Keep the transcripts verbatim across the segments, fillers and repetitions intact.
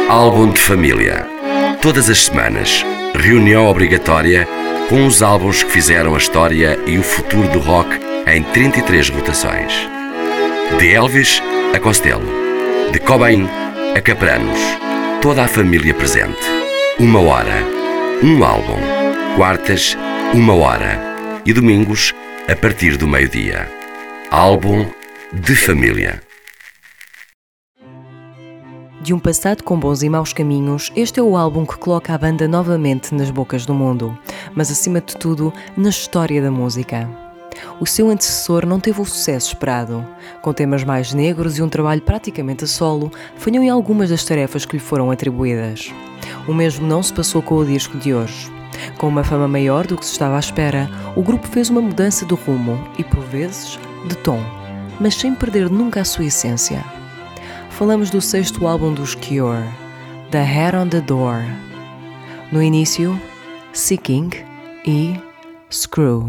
Álbum de família. Todas as semanas, reunião obrigatória com os álbuns que fizeram a história e o futuro do rock em trinta e três rotações. De Elvis a Costello, de Cobain a Capranos, toda a família presente. Uma hora, um álbum. Quartas, uma hora. E domingos, a partir do meio-dia. Álbum de família. De um passado com bons e maus caminhos, este é o álbum que coloca a banda novamente nas bocas do mundo, mas acima de tudo, na história da música. O seu antecessor não teve o sucesso esperado. Com temas mais negros e um trabalho praticamente a solo, falhou em algumas das tarefas que lhe foram atribuídas. O mesmo não se passou com o disco de hoje. Com uma fama maior do que se estava à espera, o grupo fez uma mudança de rumo e, por vezes, de tom, mas sem perder nunca a sua essência. Falamos do sexto álbum dos Cure, The Head on the Door. No início, Seeking e Screw.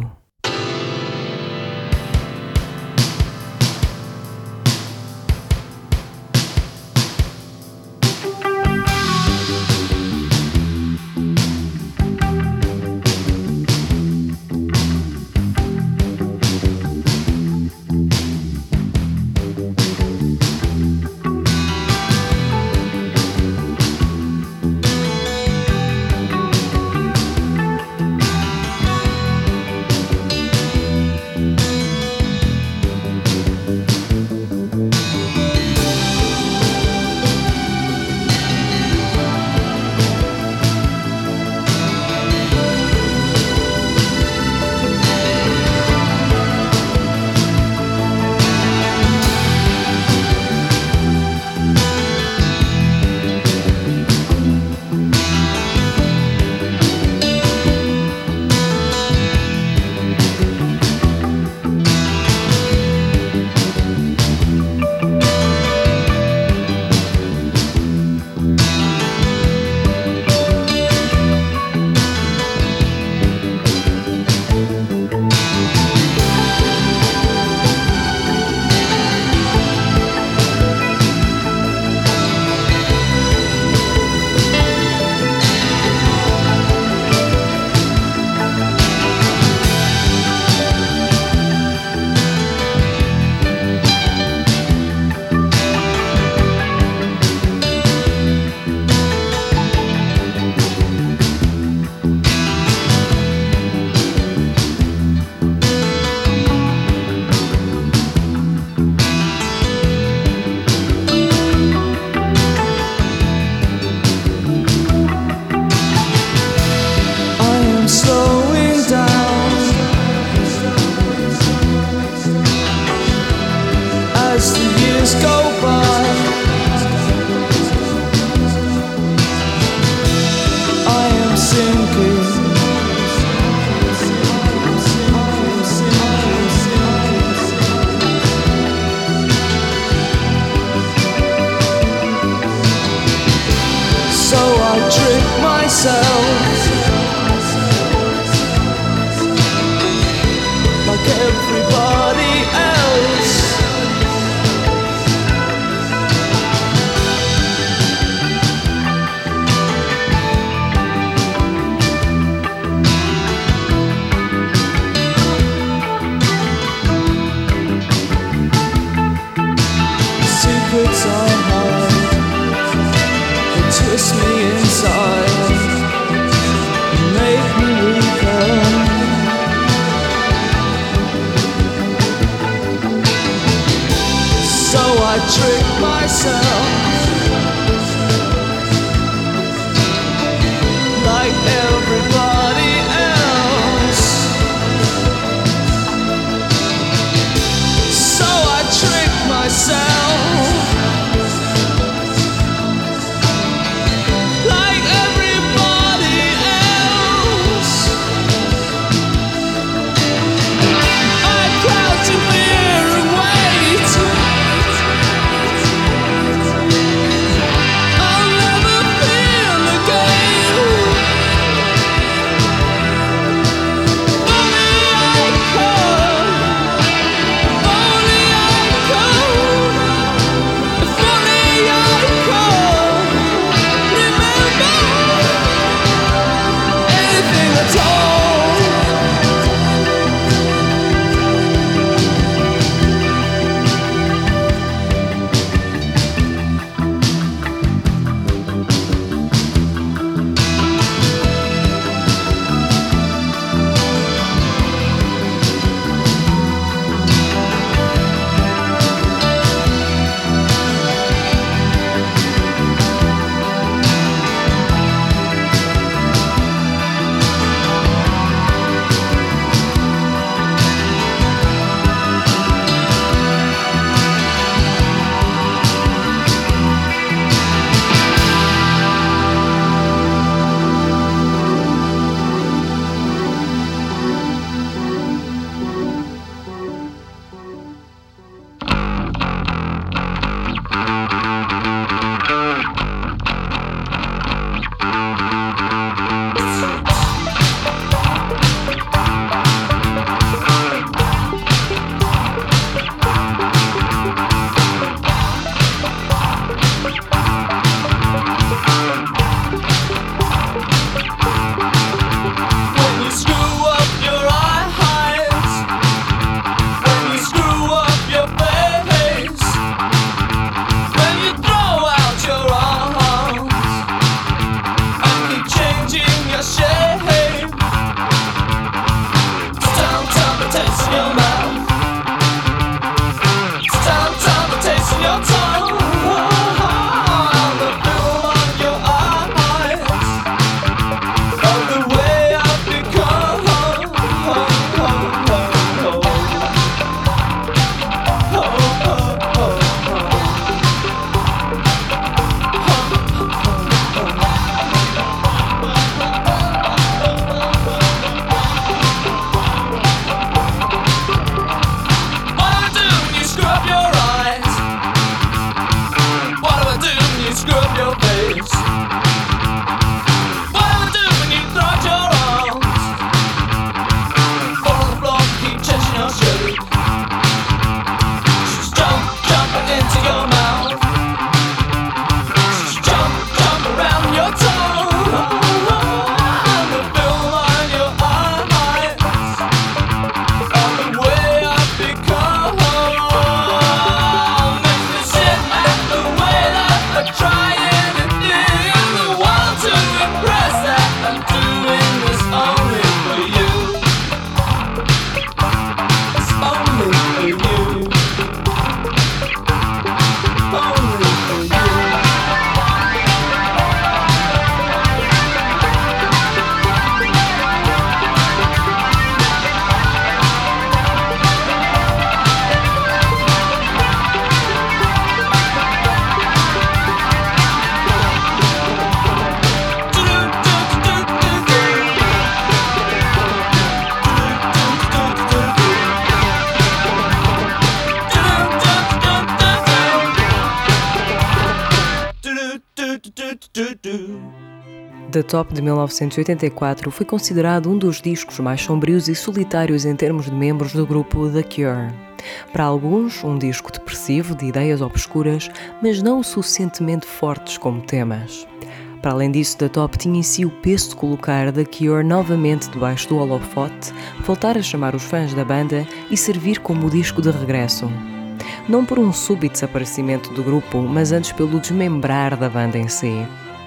The Top de mil novecentos e oitenta e quatro foi considerado um dos discos mais sombrios e solitários em termos de membros do grupo The Cure. Para alguns, um disco depressivo de ideias obscuras, mas não o suficientemente fortes como temas. Para além disso, The Top tinha em si o peso de colocar The Cure novamente debaixo do holofote, voltar a chamar os fãs da banda e servir como o disco de regresso. Não por um súbito desaparecimento do grupo, mas antes pelo desmembrar da banda em si.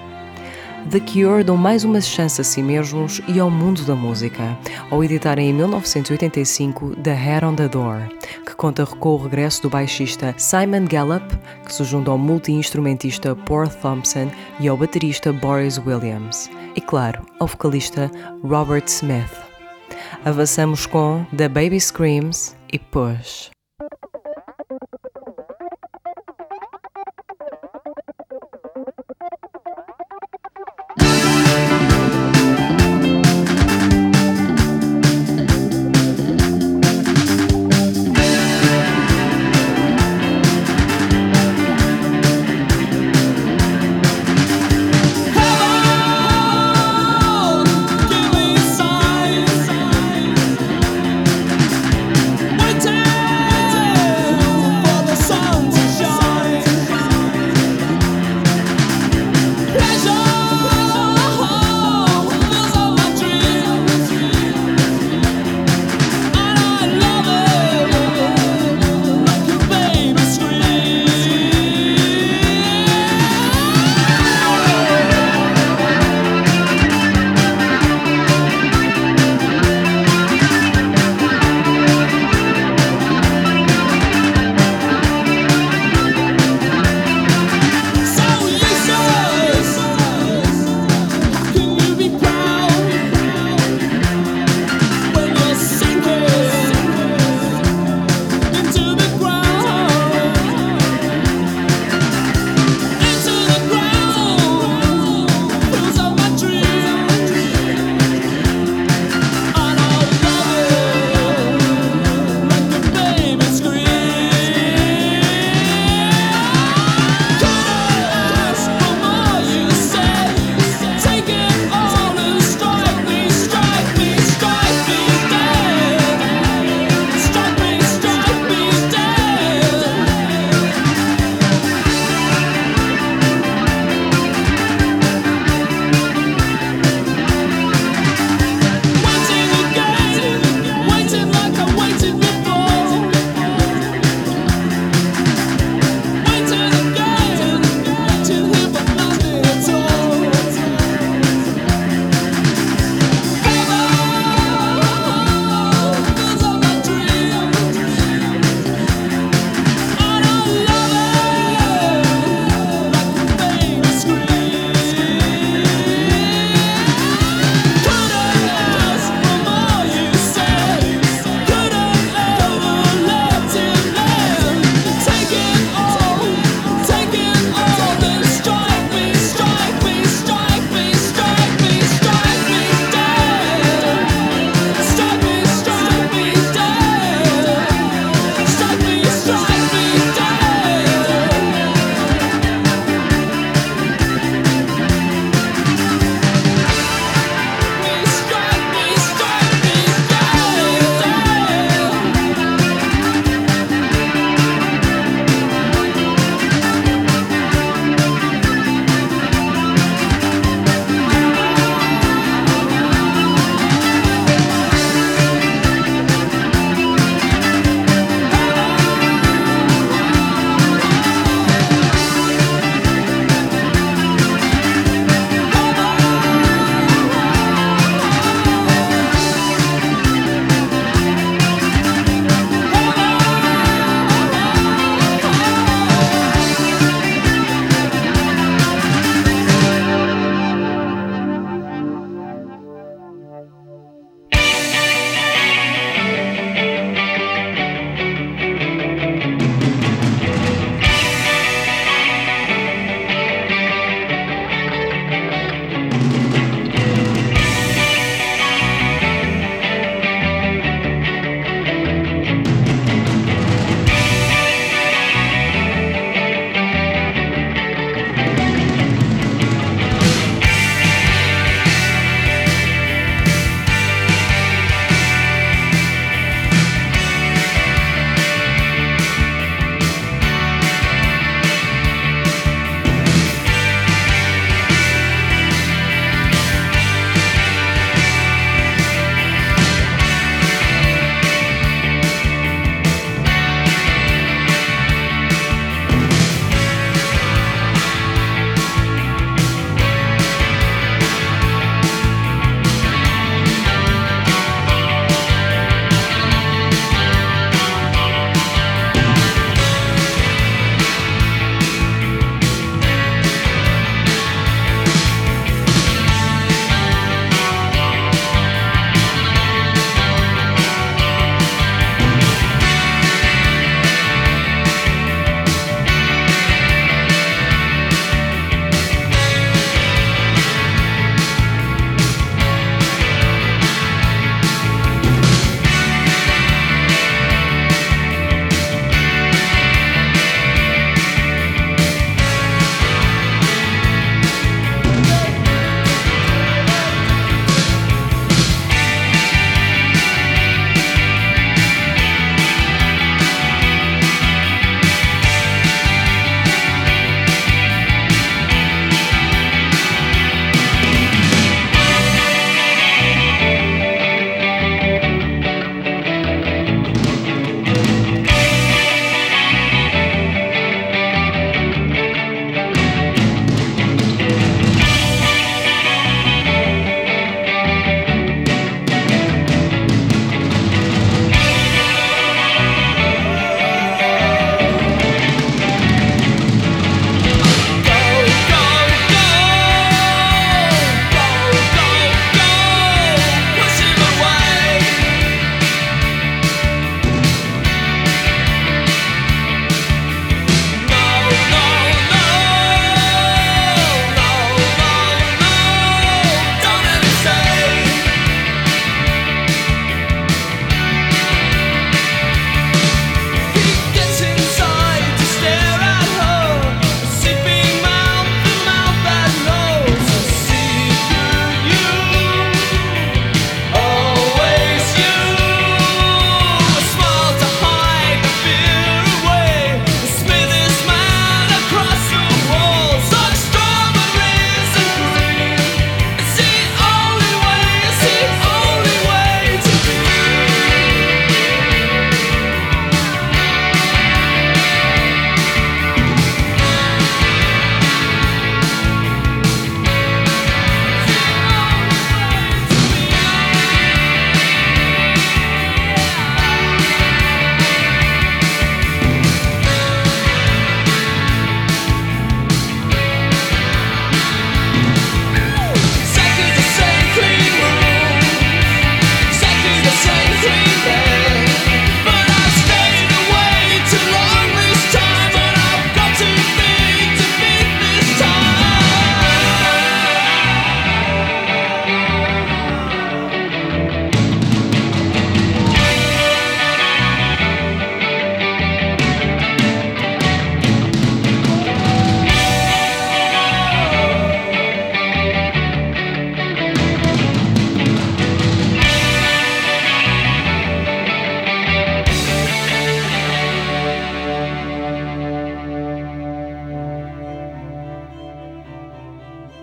The Cure dão mais uma chance a si mesmos e ao mundo da música, ao editarem em mil novecentos e oitenta e cinco The Head on the Door, que conta com o regresso do baixista Simon Gallup, que se junta ao multi-instrumentista Paul Thompson e ao baterista Boris Williams, e claro, ao vocalista Robert Smith. Avançamos com The Baby Screams e Push. Waiting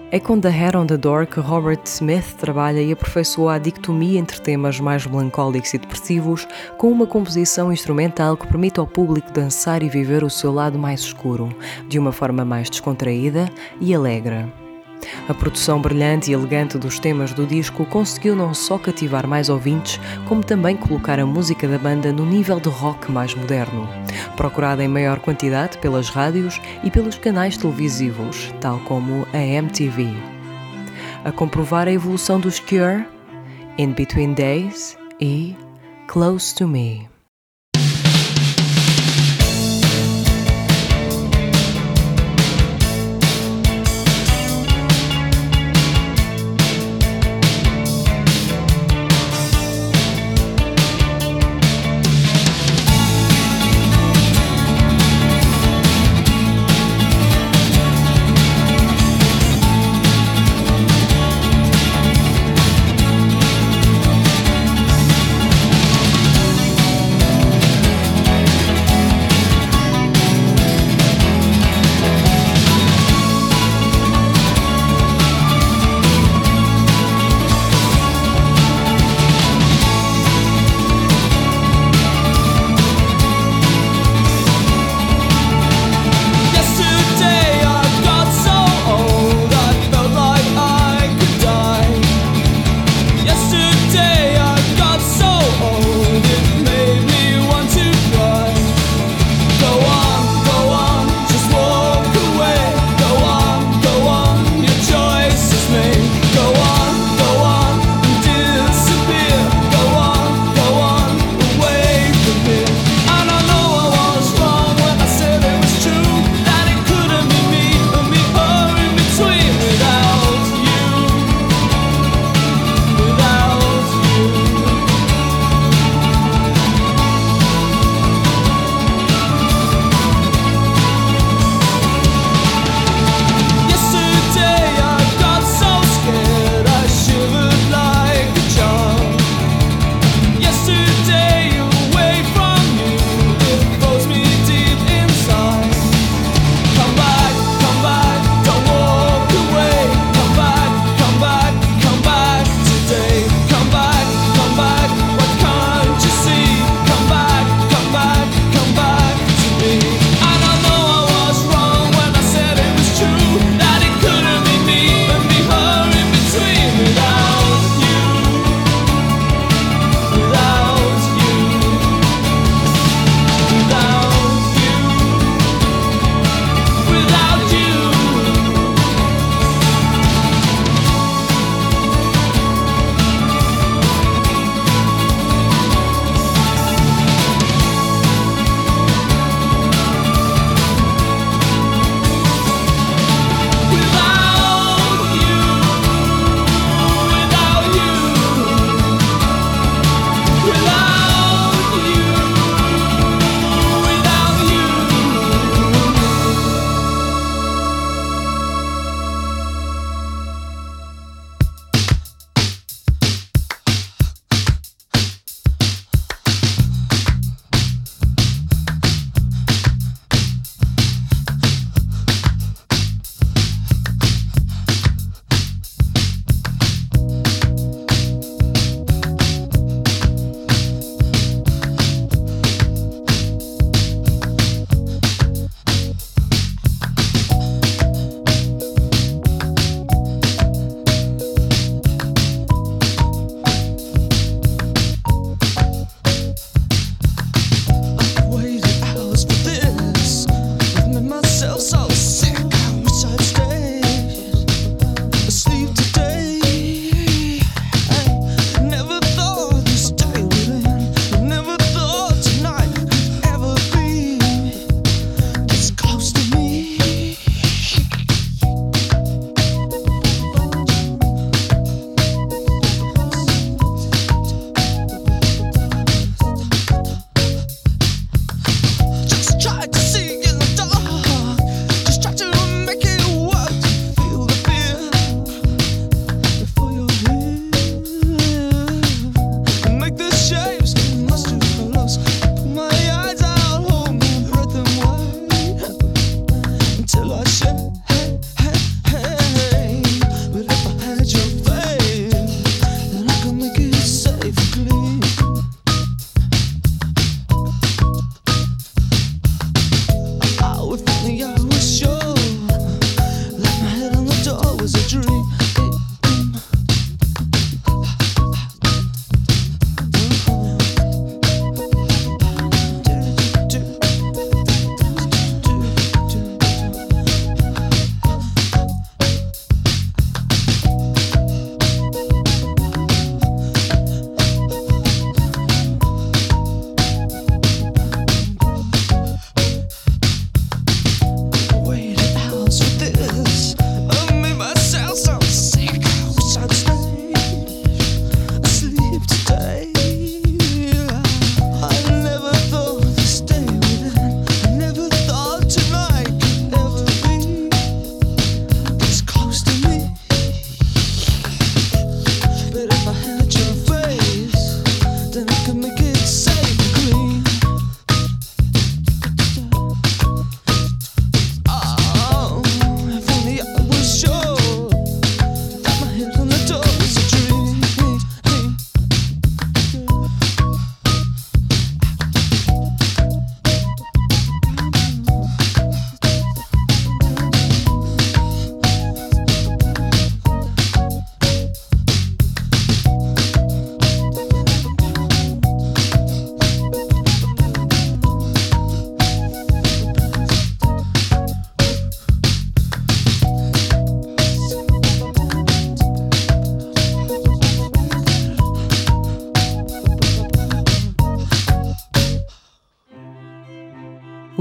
É com The Head on the Door que Robert Smith trabalha e aperfeiçoa a dicotomia entre temas mais melancólicos e depressivos, com uma composição instrumental que permite ao público dançar e viver o seu lado mais escuro, de uma forma mais descontraída e alegre. A produção brilhante e elegante dos temas do disco conseguiu não só cativar mais ouvintes, como também colocar a música da banda no nível de rock mais moderno, procurada em maior quantidade pelas rádios e pelos canais televisivos, tal como a M T V. A comprovar a evolução dos Cure, In Between Days e Close to Me.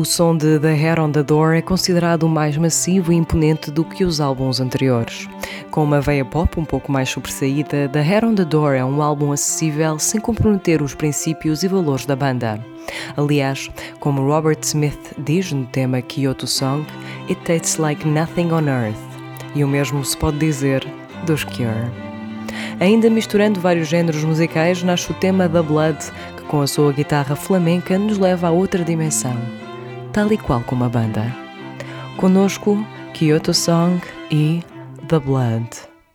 som de The Hair on the Door é considerado mais massivo e imponente do que os álbuns anteriores. Com uma veia pop um pouco mais sobressaída, The Hair on the Door é um álbum acessível sem comprometer os princípios e valores da banda. Aliás, como Robert Smith diz no tema Kyoto Song, "It tastes like nothing on earth", e o mesmo se pode dizer dos Cure. Ainda misturando vários géneros musicais, nasce o tema The Blood, que com a sua guitarra flamenca nos leva a outra dimensão, tal e qual como a banda. Conosco, Kyoto Song e The Blood.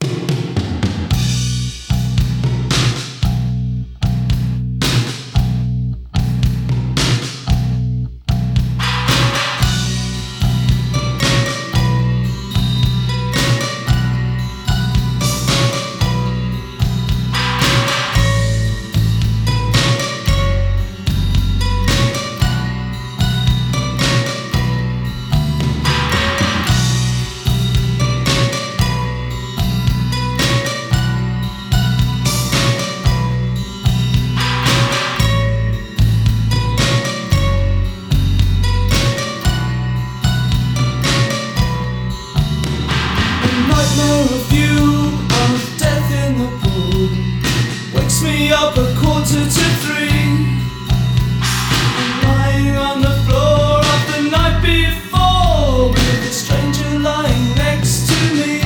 Up a quarter to three, I'm lying on the floor of the night before, with a stranger lying next to me.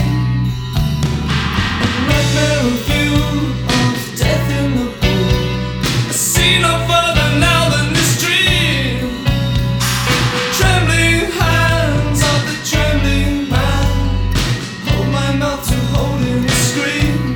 A nightmare of you, of death in the pool. I see no further now than this dream. Trembling hands of the trembling man hold my mouth to hold in a scream.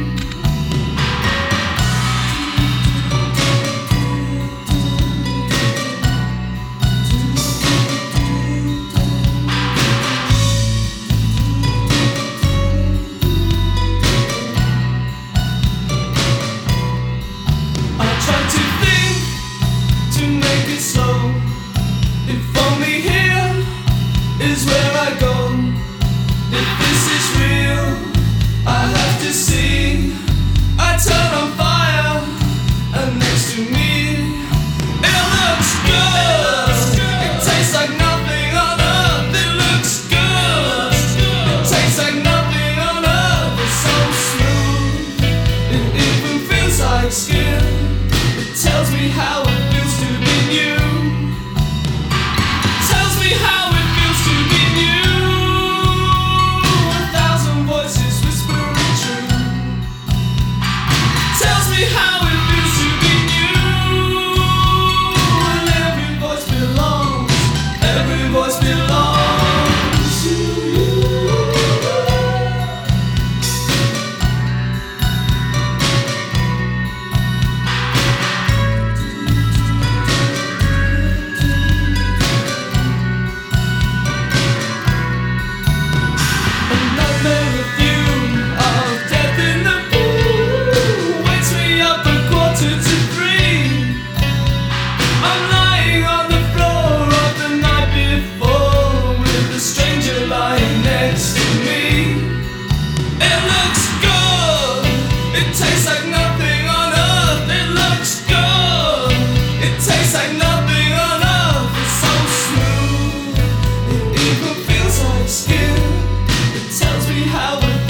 How it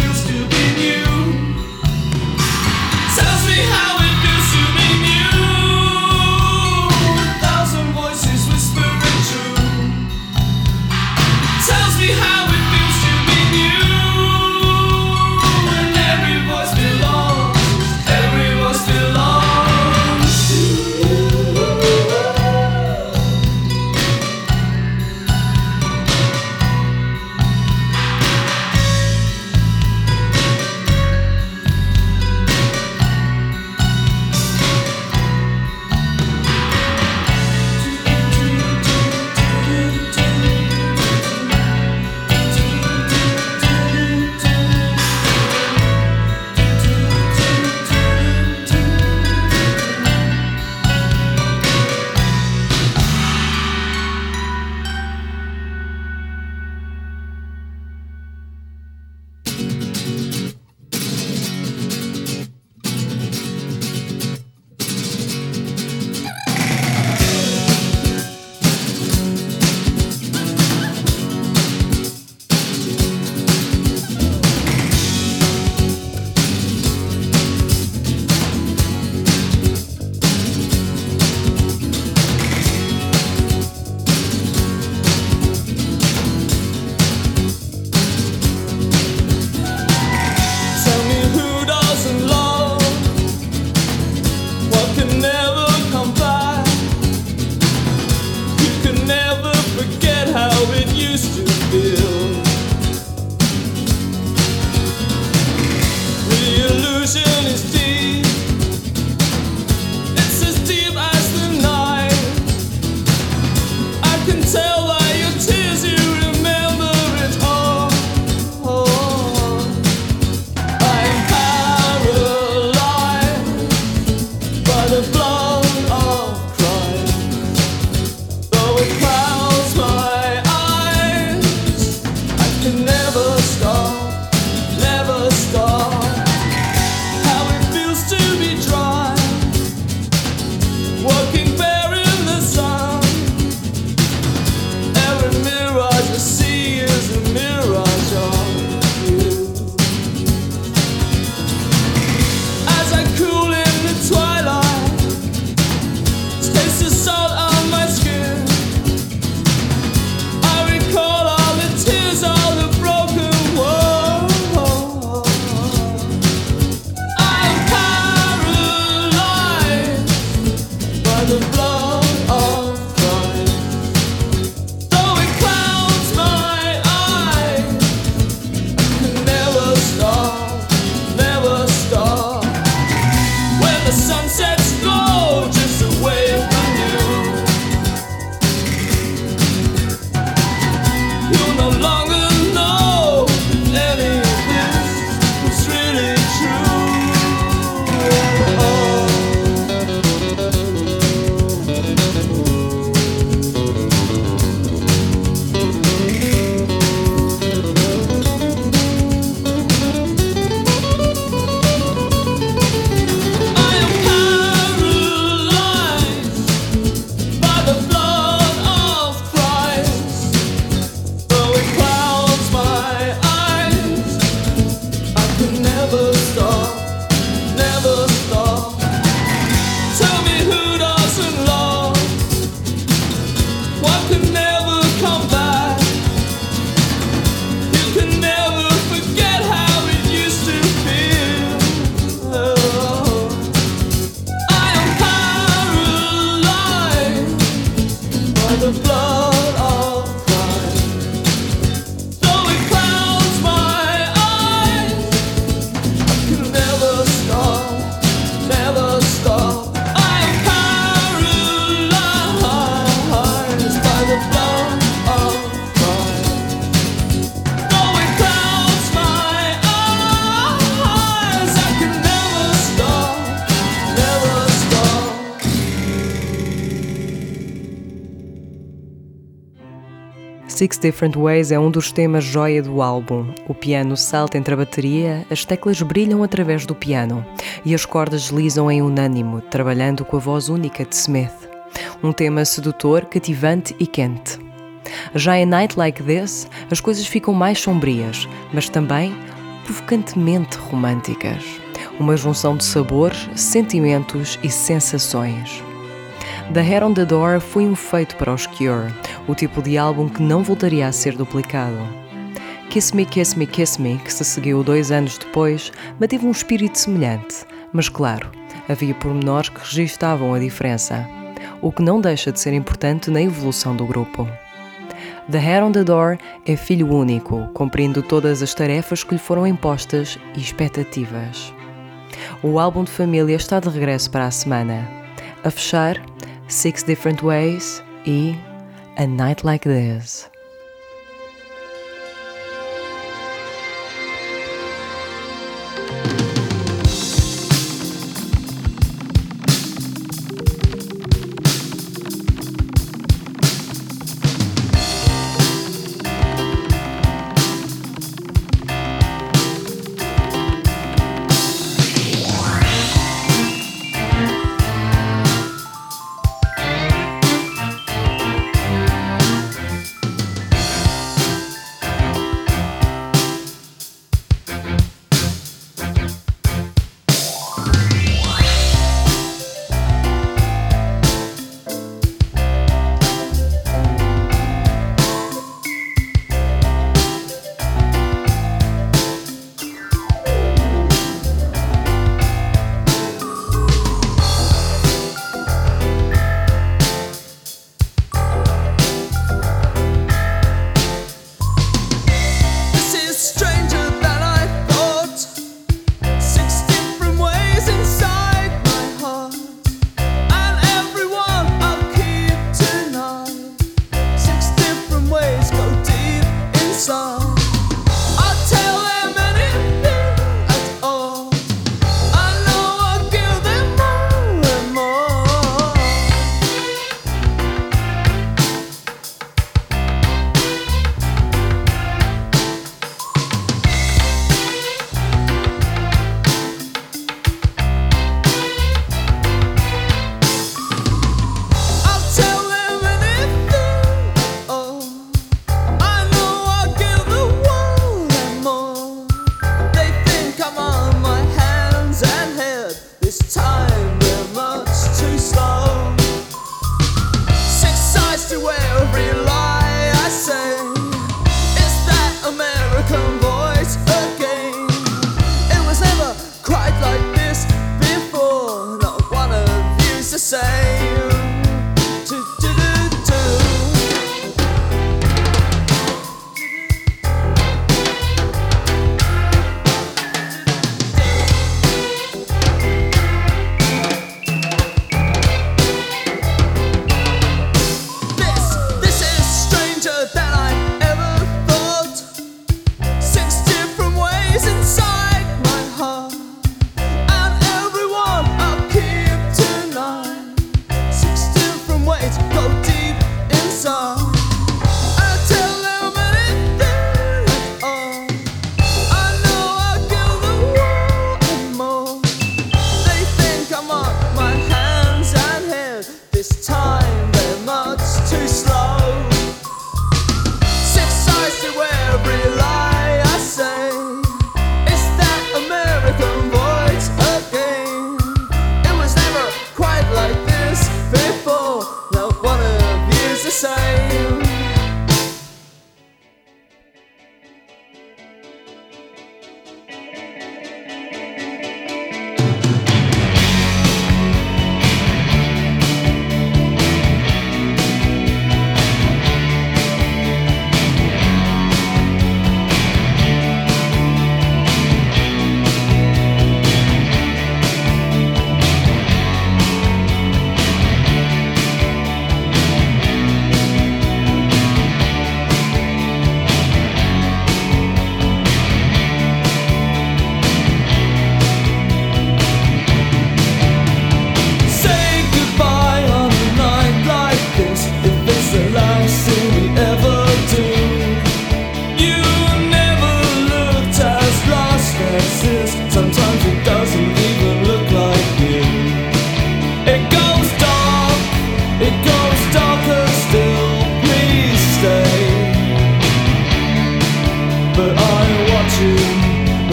illusion is deep. It's as deep as the night. I can tell by your tears you remember it all. Oh, I'm paralyzed by the blood of Christ. Though it clouds my eyes, I can never stop. Never stop. How it feels to be dry, walking bare in the sun. Every mirage I see is a mirage of you. As I cool in the twilight, taste the salt on my skin. I recall all the tears, all the broken words. The blood of Christ. Though it clouds my eyes, I can never stop, never stop. When the sun sets gold just away from you, you'll no longer know any of this was really true. Oh. The blood of Christ. Though it clouds my eyes, I can never stop, never stop. I'm paralyzed by the blood of Christ. Though it clouds my eyes, I can never stop, never stop. Six Different Ways é um dos temas joia do álbum. O piano salta entre a bateria, as teclas brilham através do piano e as cordas deslizam em unânime, trabalhando com a voz única de Smith. Um tema sedutor, cativante e quente. Já em Night Like This, as coisas ficam mais sombrias, mas também provocantemente românticas. Uma junção de sabores, sentimentos e sensações. The Head on the Door foi um feito para os Cure, o tipo de álbum que não voltaria a ser duplicado. Kiss Me, Kiss Me, Kiss Me, que se seguiu dois anos depois, manteve um espírito semelhante, mas claro, havia pormenores que registavam a diferença, o que não deixa de ser importante na evolução do grupo. The Head on the Door é filho único, cumprindo todas as tarefas que lhe foram impostas e expectativas. O álbum de família está de regresso para a semana. A fechar, Six Different Ways e A Night Like This.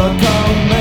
I can't